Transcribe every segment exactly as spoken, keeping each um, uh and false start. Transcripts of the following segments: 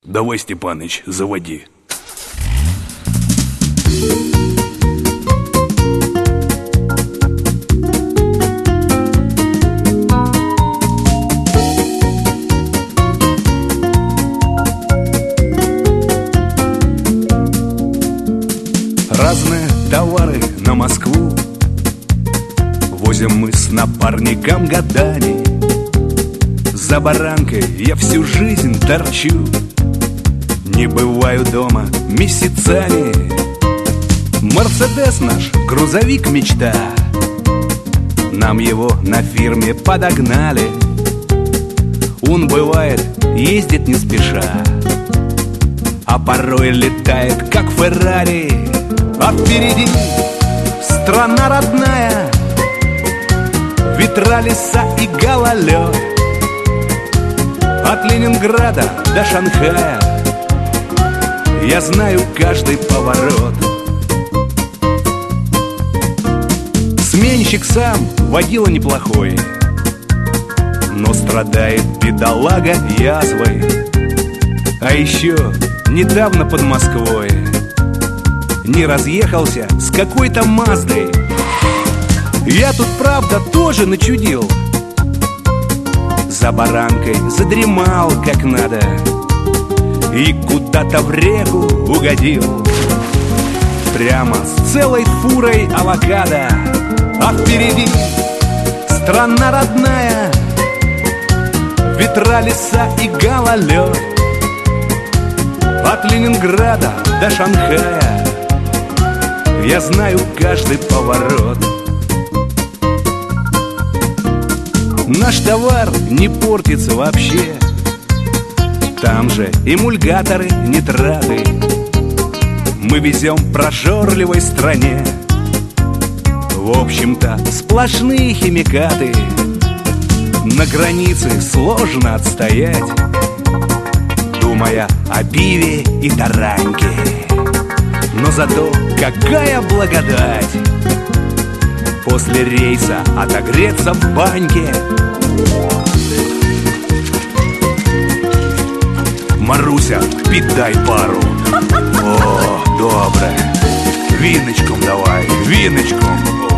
Давай, Степаныч, заводи. Разные товары на Москву возим мы с напарником годами. За баранкой я всю жизнь торчу, не бываю дома месяцами. Мерседес наш, грузовик мечта, нам его на фирме подогнали. Он бывает, ездит не спеша, а порой летает, как Феррари. А впереди страна родная, ветра, леса и гололед. От Ленинграда до Шанхая я знаю каждый поворот. Сменщик сам водила неплохой, но страдает бедолага язвой. А еще недавно под Москвой не разъехался с какой-то Маздой. Я тут, правда, тоже начудил, за баранкой задремал как надо и куда-то в реку угодил, прямо с целой фурой авокадо. А впереди страна родная, ветра, леса и гололед. От Ленинграда до Шанхая я знаю каждый поворот. Наш товар не портится вообще, там же эмульгаторы, нитраты. Мы везем прожорливой стране, в общем-то, сплошные химикаты. На границе сложно отстоять, думая о пиве и тараньке. Но зато какая благодать после рейса отогреться в баньке. Маруся, піддай пару. О, добре. Виночком давай, виночком.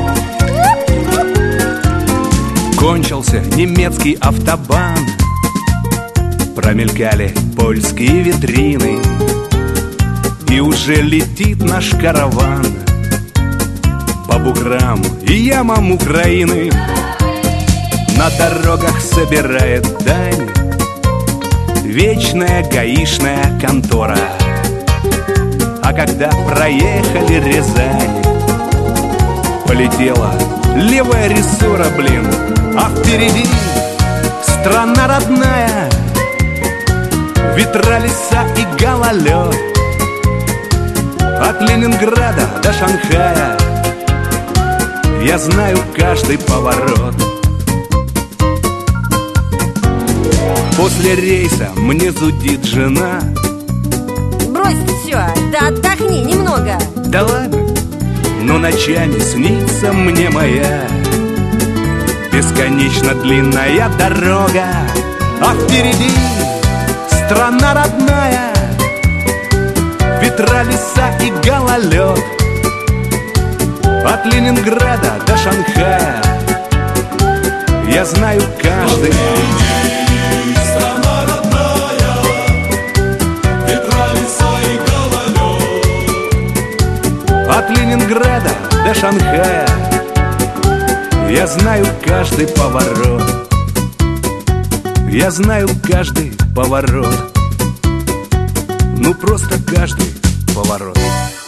Кончился немецкий автобан, промелькали польские витрины, и уже летит наш караван по буграм и ямам Украины. На дорогах собирает дань вечная гаишная контора. А когда проехали Рязань, полетела левая рессора, блин. А впереди страна родная, ветра, леса и гололед. От Ленинграда до Шанхая я знаю каждый поворот. После рейса мне зудит жена. Брось все, да отдохни немного. Да ладно, но ночами снится мне моя бесконечно длинная дорога. А впереди страна родная, ветра, леса и гололед. От Ленинграда до Шанхая я знаю каждый. Страна родная, ветра, леса и гололед. От Ленинграда до Шанхая я знаю каждый поворот. Я знаю каждый поворот. Ну просто каждый поворот.